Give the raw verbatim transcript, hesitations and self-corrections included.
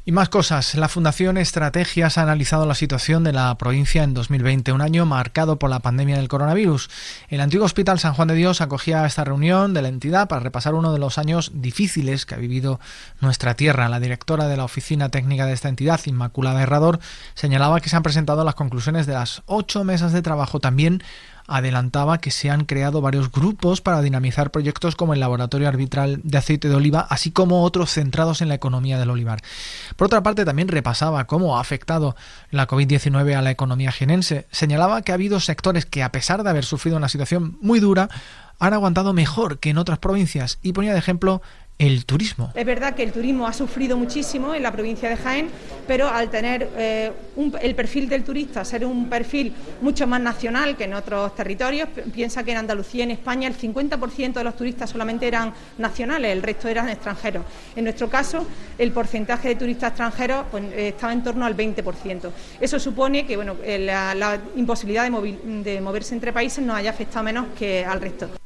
Y más cosas. La Fundación Estrategias ha analizado la situación de la provincia en dos mil veinte, un año marcado por la pandemia del coronavirus. El antiguo Hospital San Juan de Dios acogía esta reunión de la entidad para repasar uno de los años difíciles que ha vivido nuestra tierra. La directora de la oficina técnica de esta entidad, Inmaculada Herrador, señalaba que se han presentado las conclusiones de las ocho mesas de trabajo. También adelantaba que se han creado varios grupos para dinamizar proyectos como el Laboratorio Arbitral de Aceite de Oliva, así como otros centrados en la economía del olivar. Por otra parte, también repasaba cómo ha afectado la covid diecinueve a la economía jienense. Señalaba que ha habido sectores que, a pesar de haber sufrido una situación muy dura, han aguantado mejor que en otras provincias, y ponía de ejemplo el turismo. Es verdad que el turismo ha sufrido muchísimo en la provincia de Jaén, pero al tener eh, un, el perfil del turista ser un perfil mucho más nacional que en otros territorios, piensa que en Andalucía y en España el cincuenta por ciento de los turistas solamente eran nacionales, el resto eran extranjeros. En nuestro caso, el porcentaje de turistas extranjeros pues, estaba en torno al veinte por ciento. Eso supone que bueno, la, la imposibilidad de, movi- de moverse entre países nos haya afectado menos que al resto.